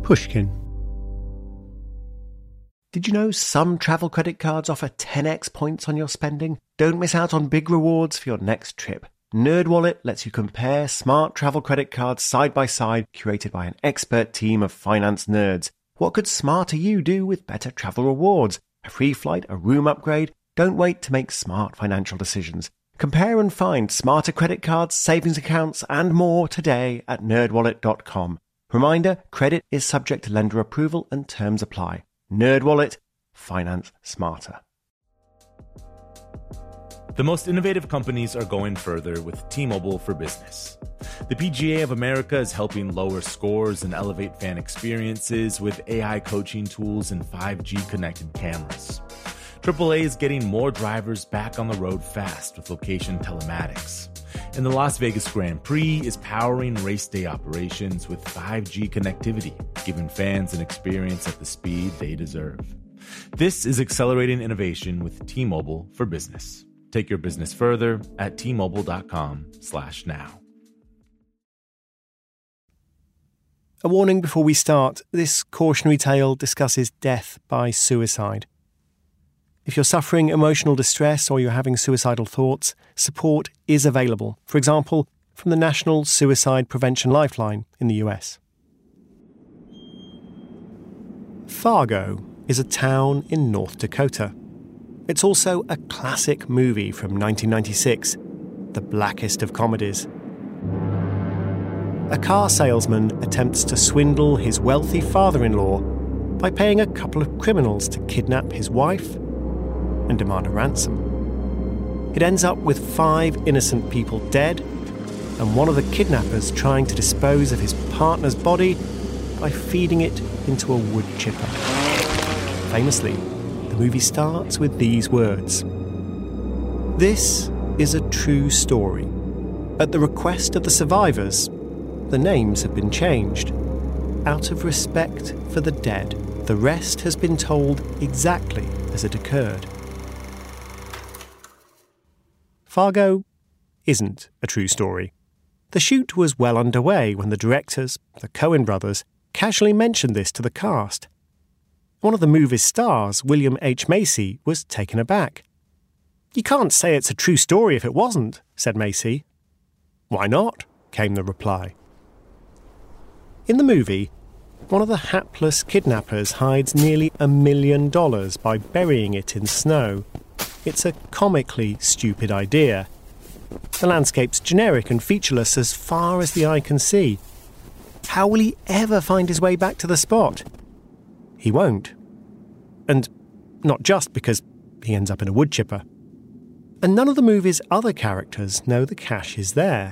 Pushkin. Did you know some travel credit cards offer 10x points on your spending? Don't miss out on big rewards for your next trip. NerdWallet lets you compare smart travel credit cards side by side, curated by an expert team of finance nerds. What could smarter you do with better travel rewards? A free flight, a room upgrade? Don't wait to make smart financial decisions. Compare and find smarter credit cards, savings accounts, and more today at nerdwallet.com. Reminder, credit is subject to lender approval and terms apply. NerdWallet. Finance smarter. The most innovative companies are going further with T-Mobile for Business. The PGA of America is helping lower scores and elevate fan experiences with AI coaching tools and 5G connected cameras. AAA is getting more drivers back on the road fast with location telematics. And the Las Vegas Grand Prix is powering race day operations with 5G connectivity, giving fans an experience at the speed they deserve. This is accelerating innovation with T-Mobile for Business. Take your business further at T-Mobile.com/now. A warning before we start. This cautionary tale discusses death by suicide. If you're suffering emotional distress or you're having suicidal thoughts, support is available. For example, from the National Suicide Prevention Lifeline in the US. Fargo is a town in North Dakota. It's also a classic movie from 1996, the blackest of comedies. A car salesman attempts to swindle his wealthy father-in-law by paying a couple of criminals to kidnap his wife and demand a ransom. It ends up with 5 innocent people dead and one of the kidnappers trying to dispose of his partner's body by feeding it into a wood chipper. Famously, the movie starts with these words: "This is a true story. At the request of the survivors, the names have been changed. Out of respect for the dead, the rest has been told exactly as it occurred." Fargo isn't a true story. The shoot was well underway when the directors, the Coen brothers, casually mentioned this to the cast. One of the movie's stars, William H. Macy, was taken aback. "You can't say it's a true story if it wasn't," said Macy. "Why not?" came the reply. In the movie, one of the hapless kidnappers hides nearly $1 million by burying it in snow. It's a comically stupid idea. The landscape's generic and featureless as far as the eye can see. How will he ever find his way back to the spot? He won't. And not just because he ends up in a wood chipper. And none of the movie's other characters know the cash is there.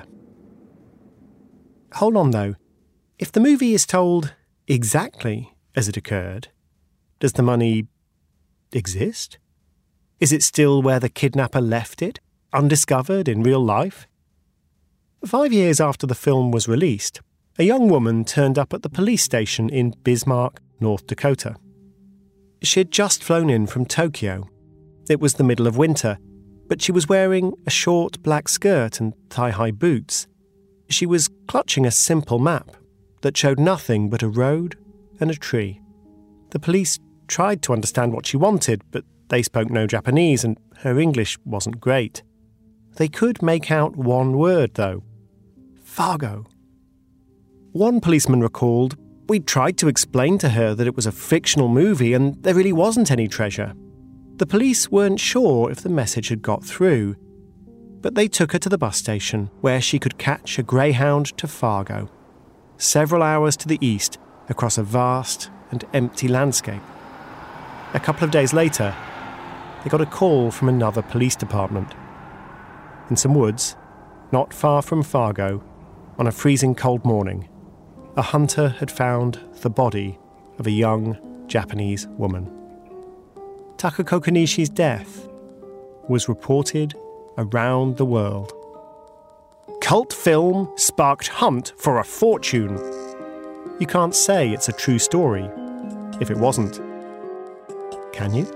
Hold on, though. If the movie is told exactly as it occurred, does the money exist? Is it still where the kidnapper left it, undiscovered in real life? 5 years after the film was released, a young woman turned up at the police station in Bismarck, North Dakota. She had just flown in from Tokyo. It was the middle of winter, but she was wearing a short black skirt and thigh-high boots. She was clutching a simple map that showed nothing but a road and a tree. The police tried to understand what she wanted, but they spoke no Japanese and her English wasn't great. They could make out one word, though: Fargo. One policeman recalled, "We tried to explain to her that it was a fictional movie and there really wasn't any treasure." The police weren't sure if the message had got through, but they took her to the bus station where she could catch a Greyhound to Fargo, several hours to the east across a vast and empty landscape. A couple of days later, they got a call from another police department. In some woods, not far from Fargo, on a freezing cold morning, a hunter had found the body of a young Japanese woman. Takako Kanishi's death was reported around the world. Cult film sparked hunt for a fortune. You can't say it's a true story if it wasn't. Can you?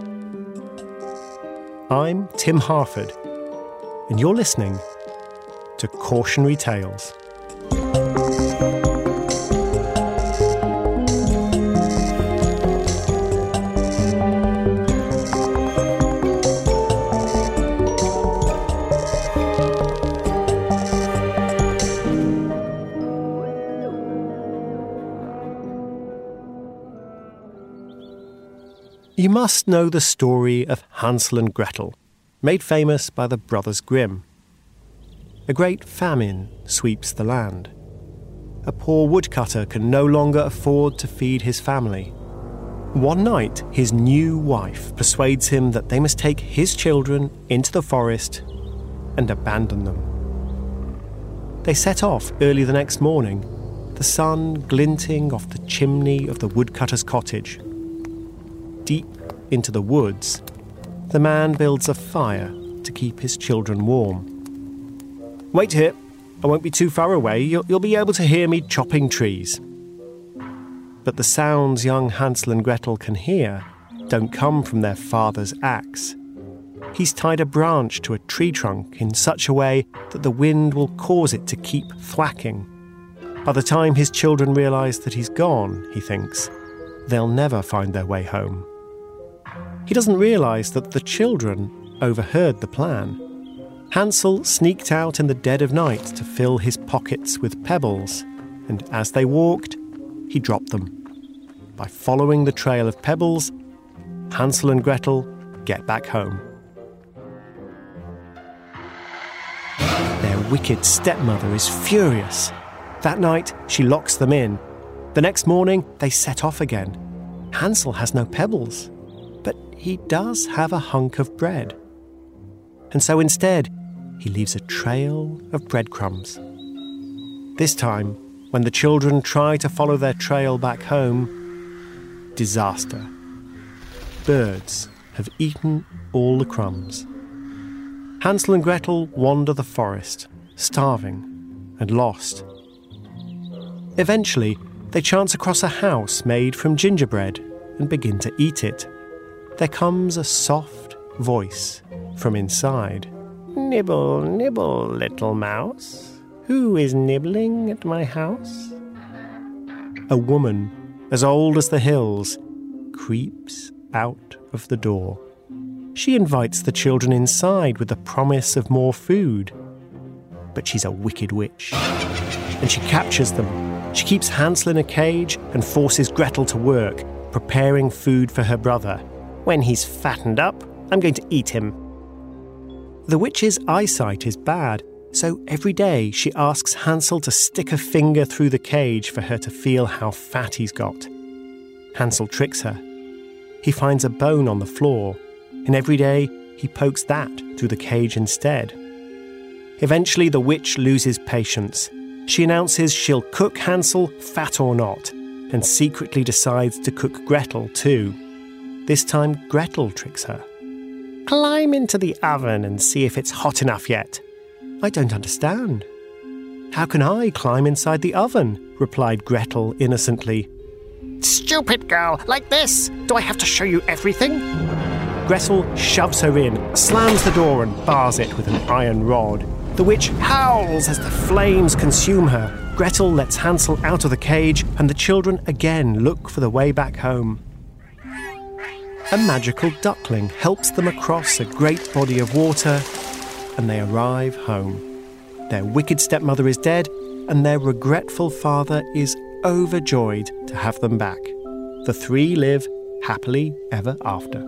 I'm Tim Harford, and you're listening to Cautionary Tales. You must know the story of Hansel and Gretel, made famous by the Brothers Grimm. A great famine sweeps the land. A poor woodcutter can no longer afford to feed his family. One night, his new wife persuades him that they must take his children into the forest and abandon them. They set off early the next morning, the sun glinting off the chimney of the woodcutter's cottage. Deep into the woods, the man builds a fire to keep his children warm. "Wait here. I won't be too far away. You'll be able to hear me chopping trees." But the sounds young Hansel and Gretel can hear don't come from their father's axe. He's tied a branch to a tree trunk in such a way that the wind will cause it to keep thwacking. By the time his children realise that he's gone, he thinks, they'll never find their way home. He doesn't realise that the children overheard the plan. Hansel sneaked out in the dead of night to fill his pockets with pebbles, and as they walked, he dropped them. By following the trail of pebbles, Hansel and Gretel get back home. Their wicked stepmother is furious. That night, she locks them in. The next morning, they set off again. Hansel has no pebbles, but he does have a hunk of bread. And so instead, he leaves a trail of breadcrumbs. This time, when the children try to follow their trail back home, disaster. Birds have eaten all the crumbs. Hansel and Gretel wander the forest, starving and lost. Eventually, they chance across a house made from gingerbread and begin to eat it. There comes a soft voice from inside. "Nibble, nibble, little mouse. Who is nibbling at my house?" A woman, as old as the hills, creeps out of the door. She invites the children inside with the promise of more food. But she's a wicked witch, and she captures them. She keeps Hansel in a cage and forces Gretel to work, preparing food for her brother. "When he's fattened up, I'm going to eat him." The witch's eyesight is bad, so every day she asks Hansel to stick a finger through the cage for her to feel how fat he's got. Hansel tricks her. He finds a bone on the floor, and every day he pokes that through the cage instead. Eventually the witch loses patience. She announces she'll cook Hansel, fat or not, and secretly decides to cook Gretel too. This time Gretel tricks her. "Climb into the oven and see if it's hot enough yet." "I don't understand." "How can I climb inside the oven?" replied Gretel innocently. "Stupid girl, like this! Do I have to show you everything?" Gretel shoves her in, slams the door and bars it with an iron rod. The witch howls as the flames consume her. Gretel lets Hansel out of the cage, and the children again look for the way back home. A magical duckling helps them across a great body of water, and they arrive home. Their wicked stepmother is dead, and their regretful father is overjoyed to have them back. The three live happily ever after.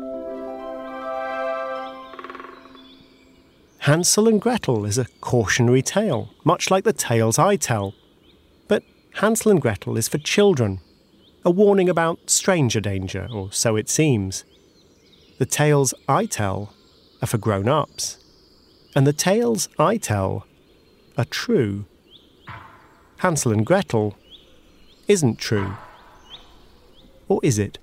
Hansel and Gretel is a cautionary tale, much like the tales I tell. But Hansel and Gretel is for children, a warning about stranger danger, or so it seems. The tales I tell are for grown-ups, and the tales I tell are true. Hansel and Gretel isn't true. Or is it?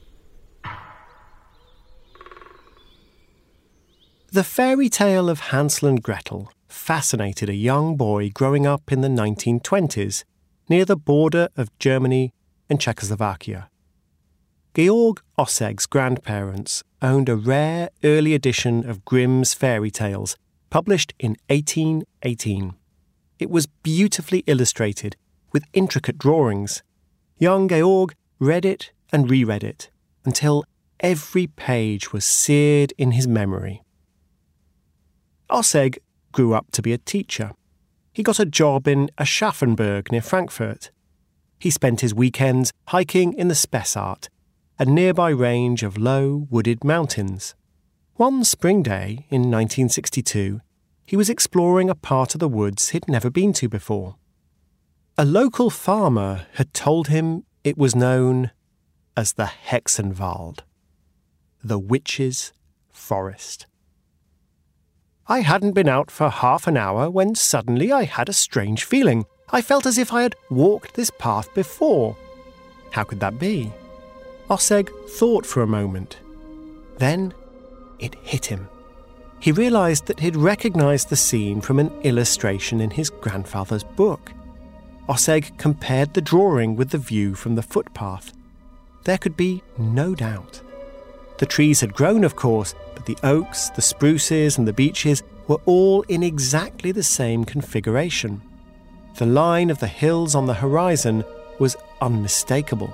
The fairy tale of Hansel and Gretel fascinated a young boy growing up in the 1920s near the border of Germany and Czechoslovakia. Georg Osseg's grandparents owned a rare early edition of Grimm's fairy tales, published in 1818. It was beautifully illustrated, with intricate drawings. Young Georg read it and reread it, until every page was seared in his memory. Osseg grew up to be a teacher. He got a job in Aschaffenburg near Frankfurt. He spent his weekends hiking in the Spessart, a nearby range of low, wooded mountains. One spring day in 1962, he was exploring a part of the woods he'd never been to before. A local farmer had told him it was known as the Hexenwald, the witch's forest. I hadn't been out for half an hour when suddenly I had a strange feeling. I felt as if I had walked this path before. How could that be? Osseg thought for a moment. Then it hit him. He realised that he'd recognised the scene from an illustration in his grandfather's book. Osseg compared the drawing with the view from the footpath. There could be no doubt. The trees had grown, of course, but the oaks, the spruces and the beeches were all in exactly the same configuration. The line of the hills on the horizon was unmistakable.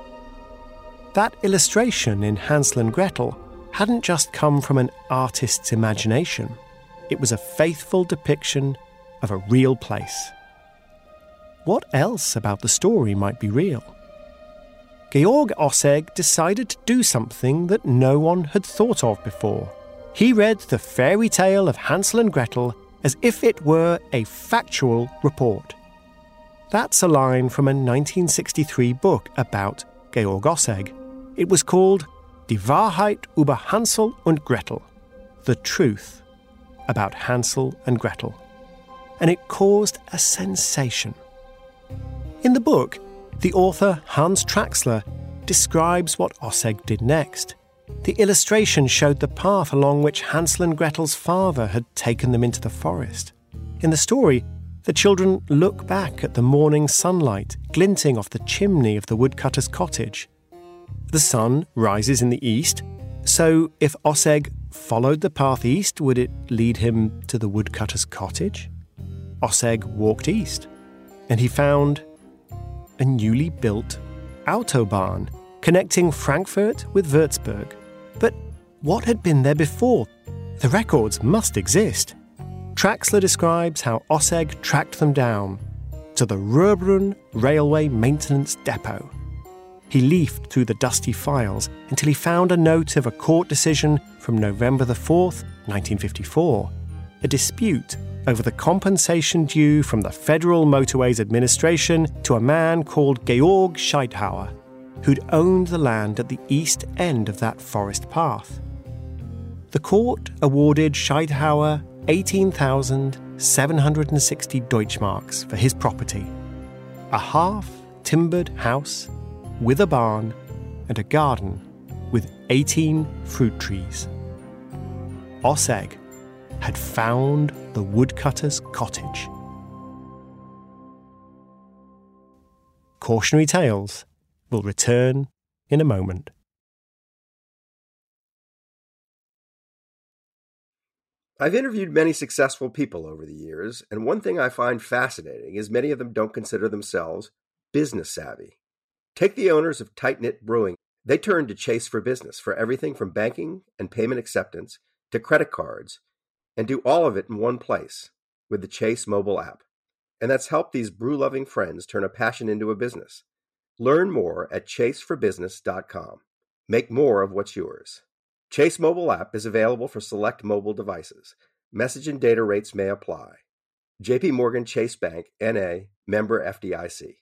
That illustration in Hansel and Gretel hadn't just come from an artist's imagination. It was a faithful depiction of a real place. What else about the story might be real? Georg Osseg decided to do something that no one had thought of before. He read the fairy tale of Hansel and Gretel as if it were a factual report. That's a line from a 1963 book about Georg Osseg. It was called Die Wahrheit über Hansel und Gretel, The Truth About Hansel and Gretel. And it caused a sensation. In the book, the author Hans Traxler describes what Osseg did next. The illustration showed the path along which Hansel and Gretel's father had taken them into the forest. In the story, the children look back at the morning sunlight glinting off the chimney of the woodcutter's cottage. The sun rises in the east, so if Osseg followed the path east, would it lead him to the woodcutter's cottage? Osseg walked east, and he found a newly built Autobahn connecting Frankfurt with Würzburg. But what had been there before? The records must exist. Traxler describes how Osseg tracked them down to the Ruhrbrunn Railway Maintenance Depot. He leafed through the dusty files until he found a note of a court decision from November the 4th, 1954, a dispute over the compensation due from the Federal Motorways Administration to a man called Georg Scheidhauer, who'd owned the land at the east end of that forest path. The court awarded Scheidhauer 18,760 Deutschmarks for his property, a half-timbered house with a barn and a garden with 18 fruit trees. Osseg had found the woodcutter's cottage. Cautionary Tales will return in a moment. I've interviewed many successful people over the years, and one thing I find fascinating is many of them don't consider themselves business savvy. Take the owners of Tight Knit Brewing. They turned to Chase for Business for everything from banking and payment acceptance to credit cards, and do all of it in one place with the Chase mobile app. And that's helped these brew-loving friends turn a passion into a business. Learn more at chaseforbusiness.com. Make more of what's yours. Chase mobile app is available for select mobile devices. Message and data rates may apply. J.P. Morgan Chase Bank, N.A., member FDIC.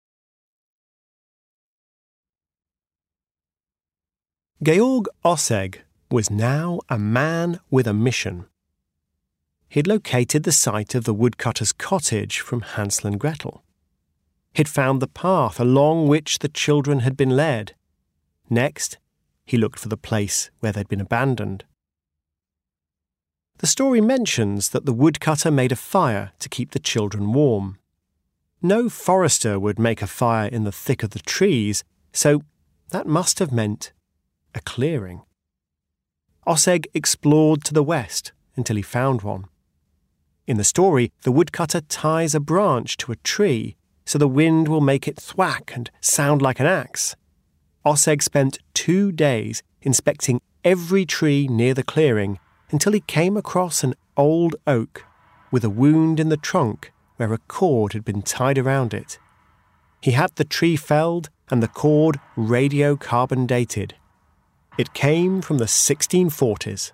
Georg Osseg was now a man with a mission. He'd located the site of the woodcutter's cottage from Hansel and Gretel. He'd found the path along which the children had been led. Next, he looked for the place where they'd been abandoned. The story mentions that the woodcutter made a fire to keep the children warm. No forester would make a fire in the thick of the trees, so that must have meant a clearing. Osseg explored to the west until he found one. In the story, the woodcutter ties a branch to a tree so the wind will make it thwack and sound like an axe. Osseg spent 2 days inspecting every tree near the clearing until he came across an old oak with a wound in the trunk where a cord had been tied around it. He had the tree felled and the cord radiocarbon dated. It came from the 1640s.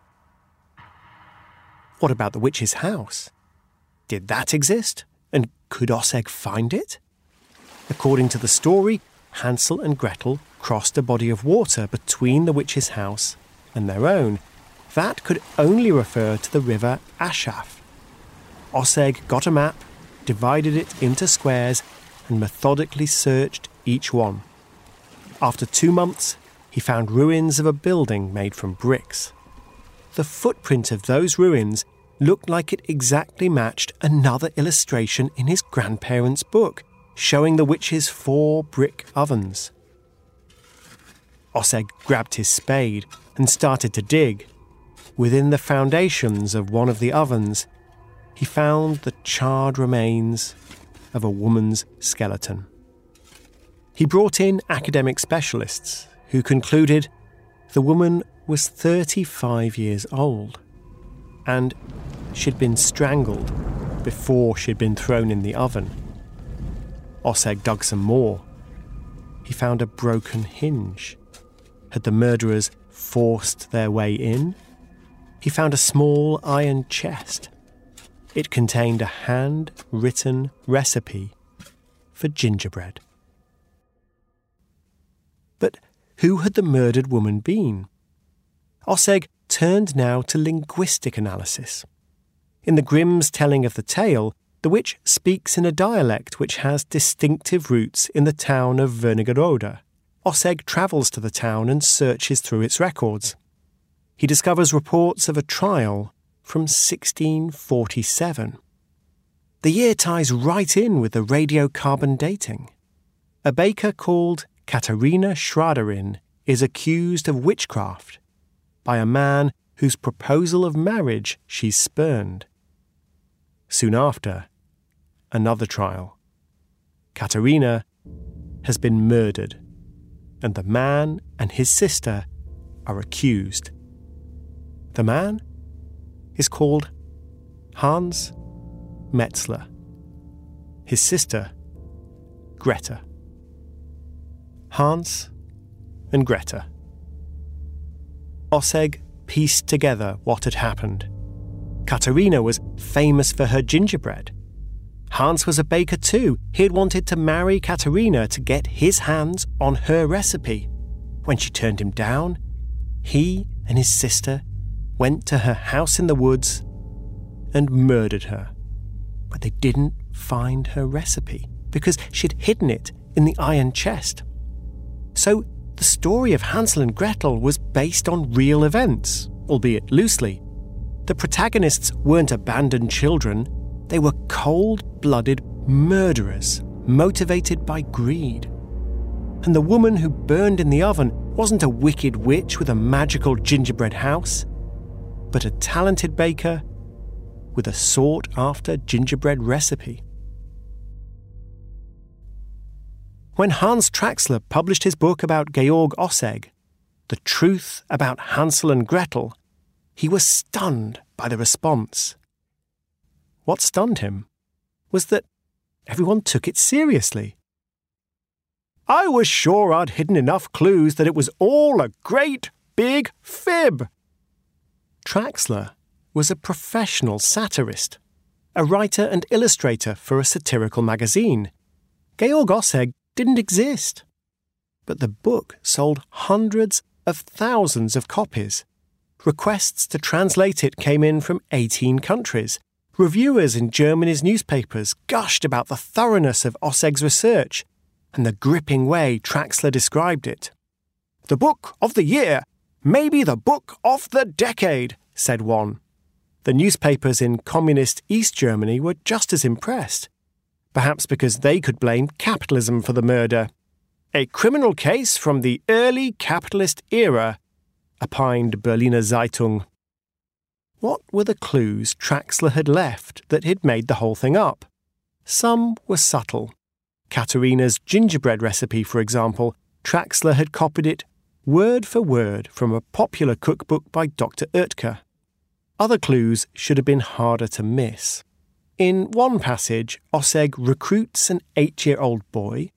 What about the witch's house? Did that exist? And could Osseg find it? According to the story, Hansel and Gretel crossed a body of water between the witch's house and their own. That could only refer to the river Aschaff. Osseg got a map, divided it into squares, and methodically searched each one. After 2 months, he found ruins of a building made from bricks. The footprint of those ruins looked like it exactly matched another illustration in his grandparents' book, showing the witch's 4 brick ovens. Osseg grabbed his spade and started to dig. Within the foundations of one of the ovens, he found the charred remains of a woman's skeleton. He brought in academic specialists who concluded the woman was 35 years old and she'd been strangled before she'd been thrown in the oven. Osseg dug some more. He found a broken hinge. Had the murderers forced their way in? He found a small iron chest. It contained a hand-written recipe for gingerbread. But who had the murdered woman been? Osseg turned now to linguistic analysis. In the Grimm's telling of the tale, the witch speaks in a dialect which has distinctive roots in the town of Wernigerode. Osseg travels to the town and searches through its records. He discovers reports of a trial from 1647. The year ties right in with the radiocarbon dating. A baker called Katharina Schraderin is accused of witchcraft by a man whose proposal of marriage she spurned. Soon after, another trial. Katharina has been murdered, and the man and his sister are accused. The man is called Hans Metzler. His sister, Greta. Hans and Greta. Osseg pieced together what had happened. Katharina was famous for her gingerbread. Hans was a baker too. He had wanted to marry Katharina to get his hands on her recipe. When she turned him down, he and his sister went to her house in the woods and murdered her. But they didn't find her recipe because she'd hidden it in the iron chest. So the story of Hansel and Gretel was based on real events, albeit loosely. The protagonists weren't abandoned children. They were cold-blooded murderers, motivated by greed. And the woman who burned in the oven wasn't a wicked witch with a magical gingerbread house, but a talented baker with a sought-after gingerbread recipe. When Hans Traxler published his book about Georg Osseg, The Truth About Hansel and Gretel, he was stunned by the response. What stunned him was that everyone took it seriously. I was sure I'd hidden enough clues that it was all a great big fib. Traxler was a professional satirist, a writer and illustrator for a satirical magazine. Georg Osseg didn't exist. But the book sold hundreds of thousands of copies. Requests to translate it came in from 18 countries. Reviewers in Germany's newspapers gushed about the thoroughness of Osseg's research and the gripping way Traxler described it. The book of the year, maybe the book of the decade, said one. The newspapers in communist East Germany were just as impressed, perhaps because they could blame capitalism for the murder. A criminal case from the early capitalist era, opined Berliner Zeitung. What were the clues Traxler had left that had made the whole thing up? Some were subtle. Katharina's gingerbread recipe, for example, Traxler had copied it word for word from a popular cookbook by Dr. Oetker. Other clues should have been harder to miss. In one passage, Osseg recruits an 8-year-old boy,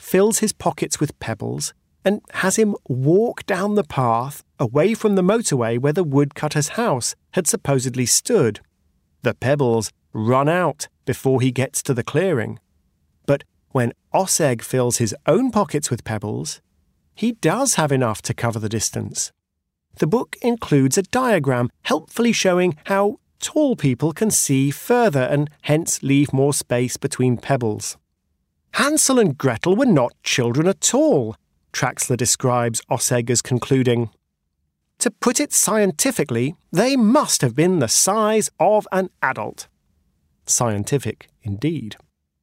fills his pockets with pebbles and has him walk down the path away from the motorway where the woodcutter's house had supposedly stood. The pebbles run out before he gets to the clearing. But when Osseg fills his own pockets with pebbles, he does have enough to cover the distance. The book includes a diagram helpfully showing how tall people can see further and hence leave more space between pebbles. Hansel and Gretel were not children at all, Traxler describes Osseg as concluding. To put it scientifically, they must have been the size of an adult. Scientific indeed.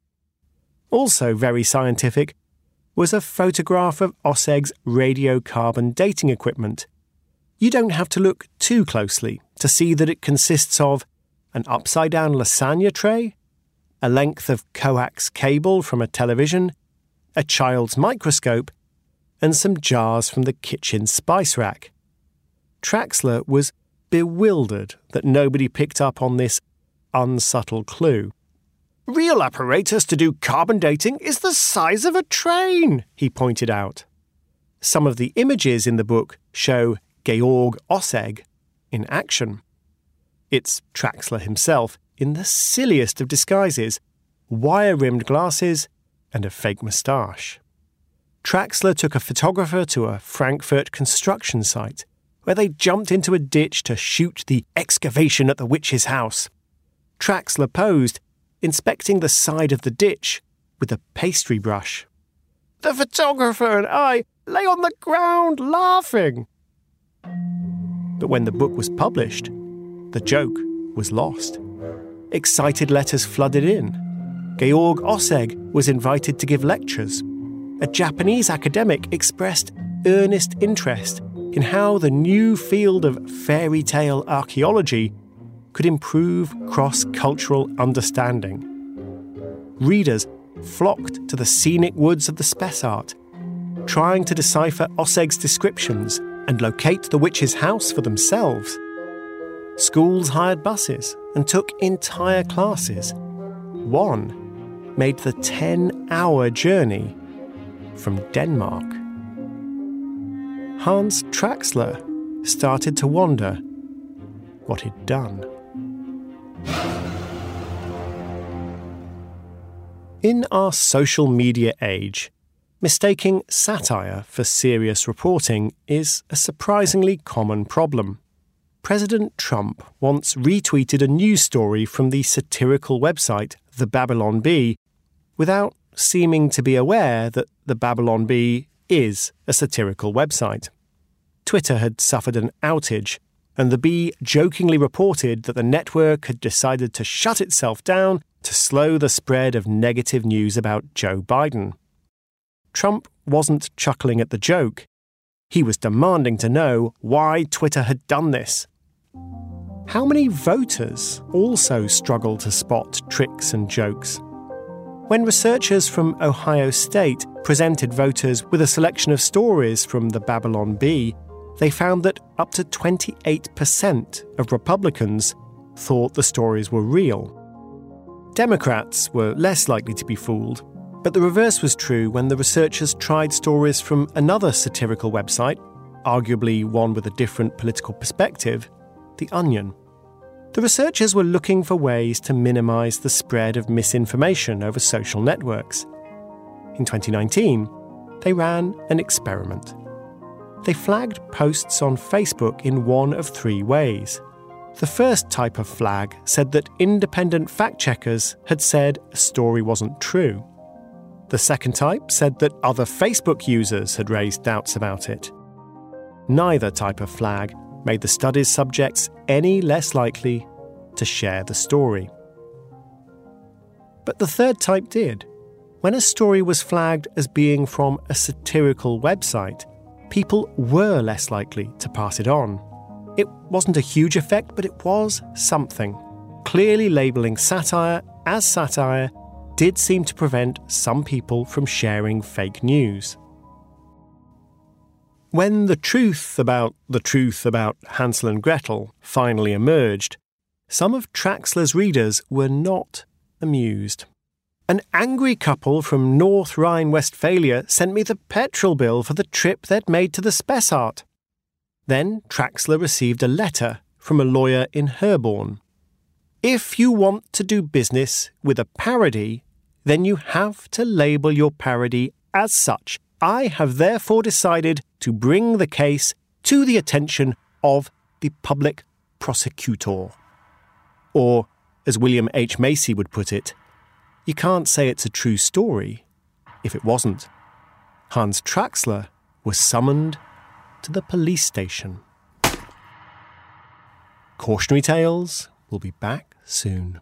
Also very scientific was a photograph of Osseg's radiocarbon dating equipment. You don't have to look too closely to see that it consists of an upside-down lasagna tray, a length of coax cable from a television, a child's microscope, and some jars from the kitchen spice rack. Traxler was bewildered that nobody picked up on this unsubtle clue. Real apparatus to do carbon dating is the size of a train, he pointed out. Some of the images in the book show Georg Osseg in action. It's Traxler himself in the silliest of disguises, wire-rimmed glasses and a fake moustache. Traxler took a photographer to a Frankfurt construction site where they jumped into a ditch to shoot the excavation at the witch's house. Traxler posed, inspecting the side of the ditch with a pastry brush. The photographer and I lay on the ground laughing. But when the book was published, the joke was lost. Excited letters flooded in. Georg Osseg was invited to give lectures. A Japanese academic expressed earnest interest in how the new field of fairy tale archaeology could improve cross-cultural understanding. Readers flocked to the scenic woods of the Spessart, trying to decipher Osseg's descriptions and locate the witch's house for themselves. Schools hired buses and took entire classes. One made the 10-hour journey from Denmark. Hans Traxler started to wonder what he'd done. In our social media age, mistaking satire for serious reporting is a surprisingly common problem. President Trump once retweeted a news story from the satirical website The Babylon Bee without seeming to be aware that The Babylon Bee is a satirical website. Twitter had suffered an outage, and the Bee jokingly reported that the network had decided to shut itself down to slow the spread of negative news about Joe Biden. Trump wasn't chuckling at the joke. He was demanding to know why Twitter had done this. How many voters also struggle to spot tricks and jokes? When researchers from Ohio State presented voters with a selection of stories from the Babylon Bee, they found that up to 28% of Republicans thought the stories were real. Democrats were less likely to be fooled, but the reverse was true when the researchers tried stories from another satirical website, arguably one with a different political perspective, The Onion. The researchers were looking for ways to minimize the spread of misinformation over social networks. In 2019, they ran an experiment. They flagged posts on Facebook in one of three ways. The first type of flag said that independent fact-checkers had said a story wasn't true. The second type said that other Facebook users had raised doubts about it. Neither type of flag made the study's subjects any less likely to share the story. But the third type did. When a story was flagged as being from a satirical website, people were less likely to pass it on. It wasn't a huge effect, but it was something. Clearly labeling satire as satire did seem to prevent some people from sharing fake news. When the truth about Hansel and Gretel finally emerged, some of Traxler's readers were not amused. An angry couple from North Rhine-Westphalia sent me the petrol bill for the trip they'd made to the Spessart. Then Traxler received a letter from a lawyer in Herborn. If you want to do business with a parody, then you have to label your parody as such. I have therefore decided to bring the case to the attention of the public prosecutor. Or, as William H. Macy would put it, you can't say it's a true story if it wasn't. Hans Traxler was summoned to the police station. Cautionary Tales will be back soon.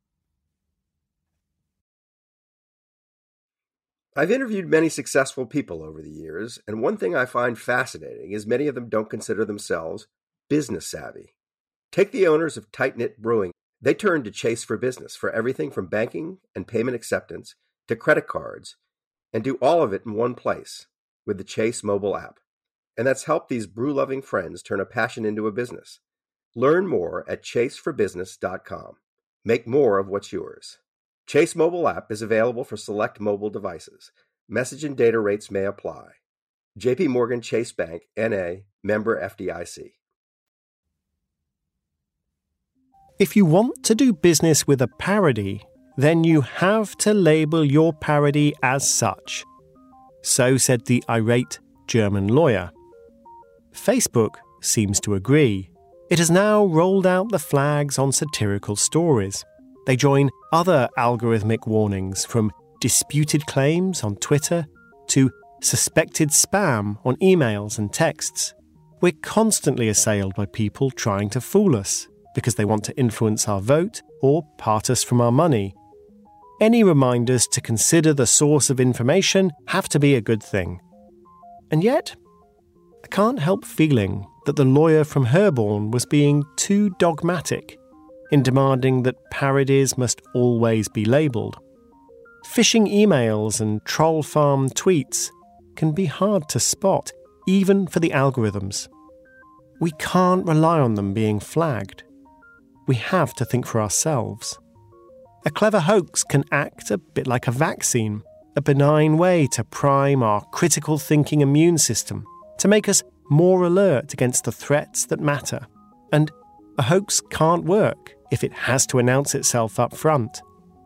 I've interviewed many successful people over the years, and one thing I find fascinating is many of them don't consider themselves business savvy. Take the owners of Tight Knit Brewing. They turned to Chase for Business for everything from banking and payment acceptance to credit cards, and do all of it in one place with the Chase mobile app. And that's helped these brew-loving friends turn a passion into a business. Learn more at chaseforbusiness.com. Make more of what's yours. Chase mobile app is available for select mobile devices. Message and data rates may apply. J.P. Morgan Chase Bank, N.A., member FDIC. If you want to do business with a parody, then you have to label your parody as such. So said the irate German lawyer. Facebook seems to agree. It has now rolled out the flags on satirical stories. They join other algorithmic warnings, from disputed claims on Twitter to suspected spam on emails and texts. We're constantly assailed by people trying to fool us because they want to influence our vote or part us from our money. Any reminders to consider the source of information have to be a good thing. And yet, I can't help feeling that the lawyer from Herborn was being too dogmatic in demanding that parodies must always be labelled. Phishing emails and troll farm tweets can be hard to spot, even for the algorithms. We can't rely on them being flagged. We have to think for ourselves. A clever hoax can act a bit like a vaccine, a benign way to prime our critical thinking immune system, to make us more alert against the threats that matter. And a hoax can't work if it has to announce itself up front.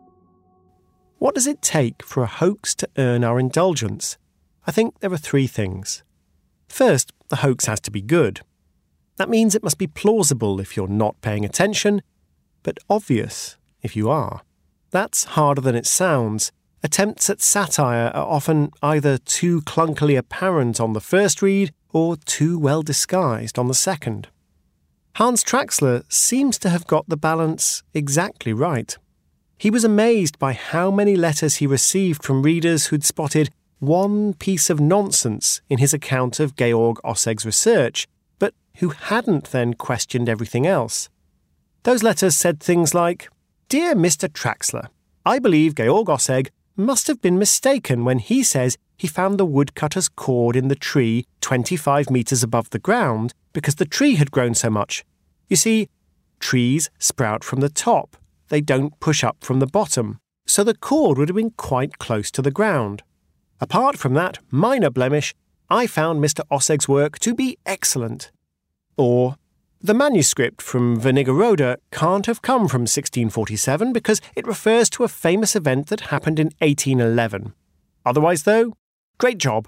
What does it take for a hoax to earn our indulgence? I think there are three things. First, the hoax has to be good. That means it must be plausible if you're not paying attention, but obvious if you are. That's harder than it sounds. Attempts at satire are often either too clunkily apparent on the first read or too well disguised on the second. Hans Traxler seems to have got the balance exactly right. He was amazed by how many letters he received from readers who'd spotted one piece of nonsense in his account of Georg Osseg's research, but who hadn't then questioned everything else. Those letters said things like, "Dear Mr. Traxler, I believe Georg Osseg must have been mistaken when he says he found the woodcutter's cord in the tree 25 metres above the ground because the tree had grown so much. You see, trees sprout from the top. They don't push up from the bottom, so the cord would have been quite close to the ground. Apart from that minor blemish, I found Mr. Osseg's work to be excellent." Or, "The manuscript from Wernigerode can't have come from 1647 because it refers to a famous event that happened in 1811. Otherwise, though, great job."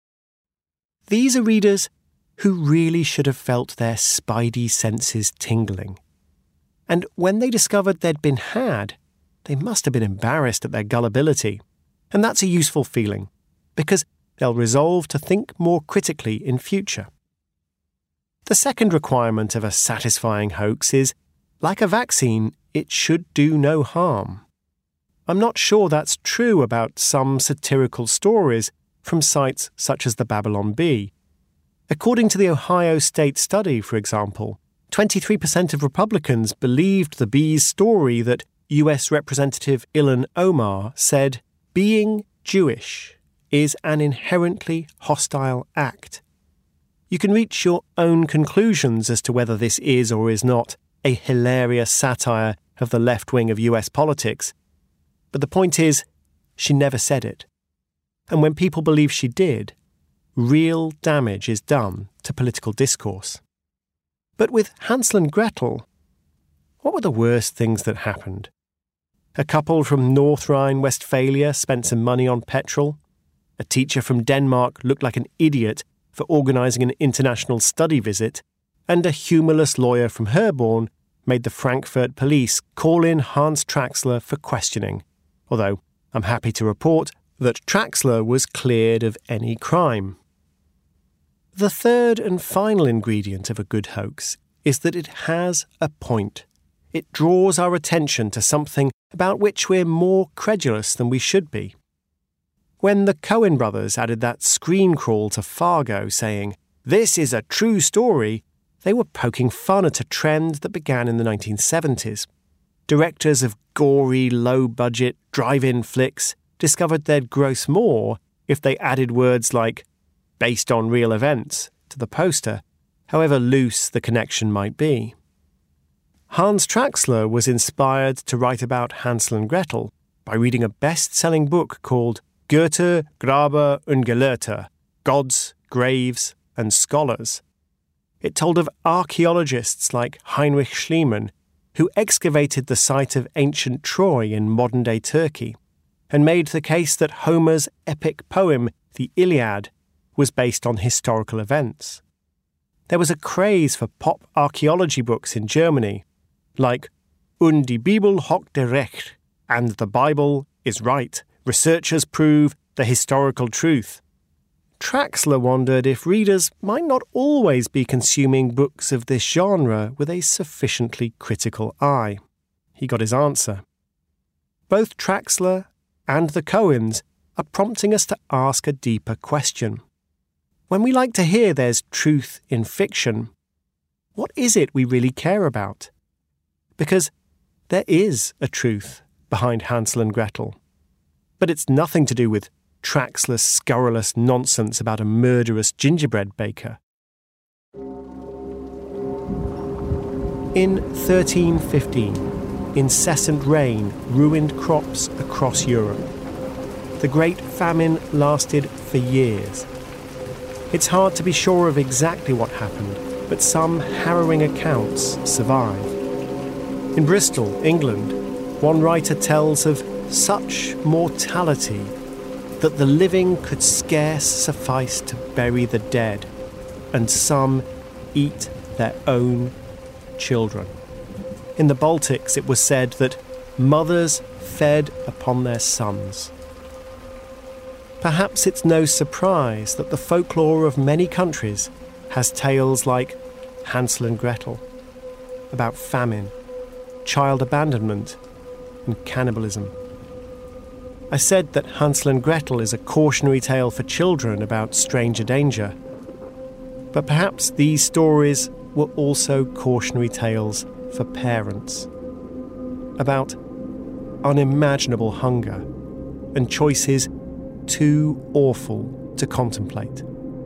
These are readers who really should have felt their spidey senses tingling. And when they discovered they'd been had, they must have been embarrassed at their gullibility. And that's a useful feeling, because they'll resolve to think more critically in future. The second requirement of a satisfying hoax is, like a vaccine, it should do no harm. I'm not sure that's true about some satirical stories from sites such as the Babylon Bee. According to the Ohio State study, for example, 23% of Republicans believed the Bee's story that US Representative Ilhan Omar said, "Being Jewish is an inherently hostile act." You can reach your own conclusions as to whether this is or is not a hilarious satire of the left wing of US politics. But the point is, she never said it. And when people believe she did, real damage is done to political discourse. But with Hansel and Gretel, what were the worst things that happened? A couple from North Rhine-Westphalia spent some money on petrol. A teacher from Denmark looked like an idiot for organising an international study visit. And a humourless lawyer from Herborn made the Frankfurt police call in Hans Traxler for questioning, although I'm happy to report that Traxler was cleared of any crime. The third and final ingredient of a good hoax is that it has a point. It draws our attention to something about which we're more credulous than we should be. When the Coen brothers added that screen crawl to Fargo saying, "This is a true story," they were poking fun at a trend that began in the 1970s. Directors of gory, low-budget, drive-in flicks discovered they'd gross more if they added words like "based on real events" to the poster, however loose the connection might be. Hans Traxler was inspired to write about Hansel and Gretel by reading a best-selling book called Götter, Graber und Gelehrte, Gods, Graves and Scholars. It told of archaeologists like Heinrich Schliemann, who excavated the site of ancient Troy in modern-day Turkey, and made the case that Homer's epic poem, the Iliad, was based on historical events. There was a craze for pop archaeology books in Germany, like Und die Bibel hoch der Recht, and the Bible is right. Researchers prove the historical truth. Traxler wondered if readers might not always be consuming books of this genre with a sufficiently critical eye. He got his answer. Both Traxler and the Coens are prompting us to ask a deeper question. When we like to hear there's truth in fiction, what is it we really care about? Because there is a truth behind Hansel and Gretel. But it's nothing to do with Traxler's scurrilous nonsense about a murderous gingerbread baker. In 1315, incessant rain ruined crops across Europe. The Great Famine lasted for years. It's hard to be sure of exactly what happened, but some harrowing accounts survive. In Bristol, England, one writer tells of such mortality that the living could scarce suffice to bury the dead, and some eat their own children. In the Baltics, it was said that mothers fed upon their sons. Perhaps it's no surprise that the folklore of many countries has tales like Hansel and Gretel, about famine, child abandonment, and cannibalism. I said that Hansel and Gretel is a cautionary tale for children about stranger danger. But perhaps these stories were also cautionary tales for parents. About unimaginable hunger and choices too awful to contemplate.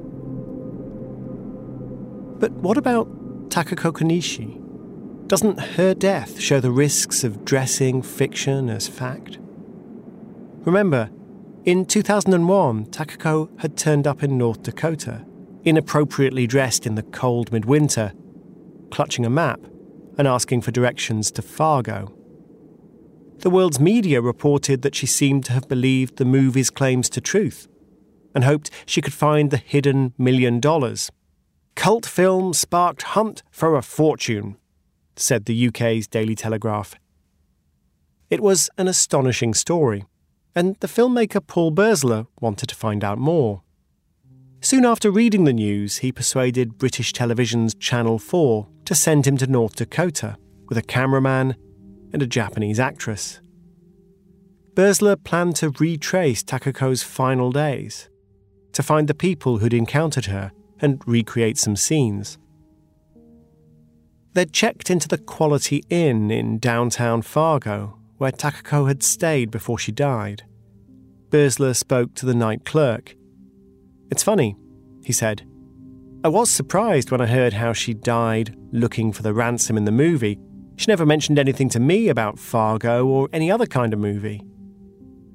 But what about Takako Konishi? Doesn't her death show the risks of dressing fiction as fact? Remember, in 2001, Takako had turned up in North Dakota, inappropriately dressed in the cold midwinter, clutching a map and asking for directions to Fargo. The world's media reported that she seemed to have believed the movie's claims to truth and hoped she could find the hidden $1 million. Cult film sparked hunt for a fortune, said the UK's Daily Telegraph. It was an astonishing story, and the filmmaker Paul Bersler wanted to find out more. Soon after reading the news, he persuaded British television's Channel 4 to send him to North Dakota with a cameraman and a Japanese actress. Bersler planned to retrace Takako's final days, to find the people who'd encountered her and recreate some scenes. They'd checked into the Quality Inn in downtown Fargo, where Takako had stayed before she died. Bersler spoke to the night clerk. "It's funny," he said. "I was surprised when I heard how she died looking for the ransom in the movie. She never mentioned anything to me about Fargo or any other kind of movie."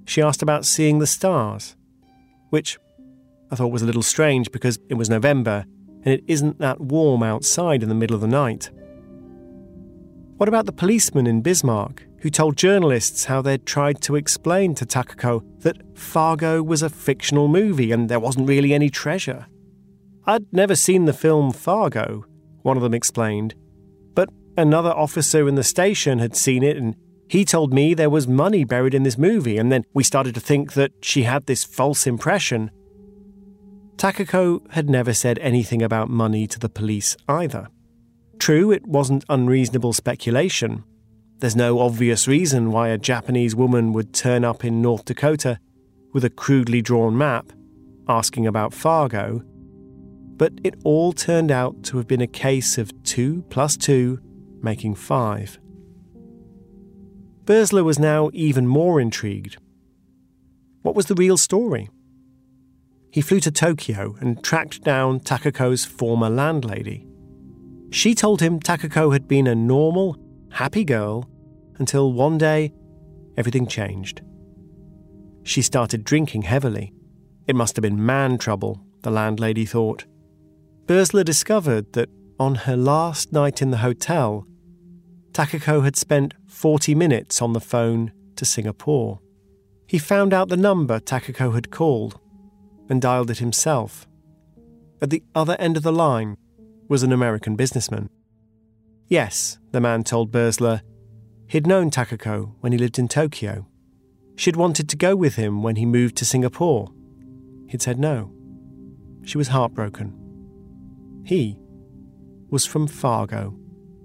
she asked about seeing the stars, which I thought was a little strange because it was November and it isn't that warm outside in the middle of the night. What about the policeman in Bismarck who told journalists how they'd tried to explain to Takako that Fargo was a fictional movie and there wasn't really any treasure? I'd never seen the film Fargo, one of them explained, but another officer in the station had seen it and he told me there was money buried in this movie, and then we started to think that she had this false impression. Takako had never said anything about money to the police either. True, it wasn't unreasonable speculation. There's no obvious reason why a Japanese woman would turn up in North Dakota with a crudely drawn map asking about Fargo, but it all turned out to have been a case of 2 + 2 making 5. Boesler was now even more intrigued. What was the real story? He flew to Tokyo and tracked down Takako's former landlady. She told him Takako had been a normal, happy girl until one day everything changed. She started drinking heavily. It must have been man trouble, the landlady thought. Boesler discovered that on her last night in the hotel, Takako had spent 40 minutes on the phone to Singapore. He found out the number Takako had called and dialed it himself. At the other end of the line was an American businessman. Yes, the man told Boesler, he'd known Takako when he lived in Tokyo. She'd wanted to go with him when he moved to Singapore. He'd said no. She was heartbroken. He was from Fargo.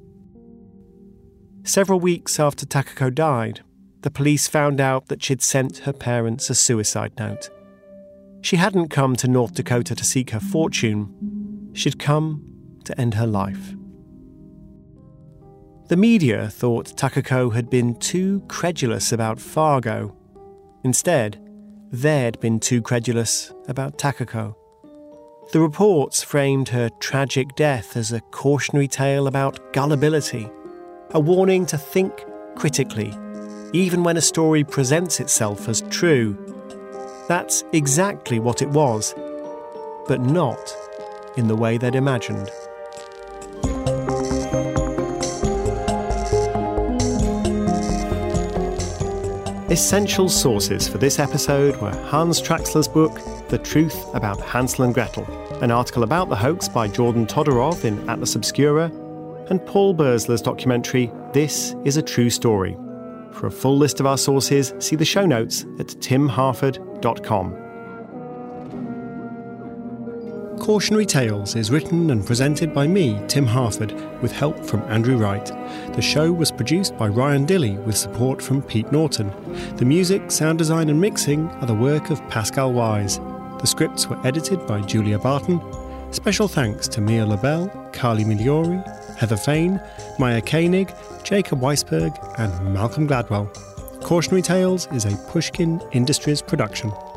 Several weeks after Takako died, the police found out that she'd sent her parents a suicide note. She hadn't come to North Dakota to seek her fortune. She'd come to end her life. The media thought Takako had been too credulous about Fargo. Instead, they'd been too credulous about Takako. The reports framed her tragic death as a cautionary tale about gullibility, a warning to think critically, even when a story presents itself as true. That's exactly what it was, but not in the way they'd imagined. Essential sources for this episode were Hans Traxler's book, The Truth About Hansel and Gretel, an article about the hoax by Jordan Todorov in Atlas Obscura, and Paul Boesler's documentary, This is a True Story. For a full list of our sources, see the show notes at timharford.com. Cautionary Tales is written and presented by me, Tim Harford, with help from Andrew Wright. The show was produced by Ryan Dilley with support from Pete Norton. The music, sound design and mixing are the work of Pascal Wise. The scripts were edited by Julia Barton. Special thanks to Mia Labelle, Carly Migliori, Heather Fain, Maya Koenig, Jacob Weisberg and Malcolm Gladwell. Cautionary Tales is a Pushkin Industries production.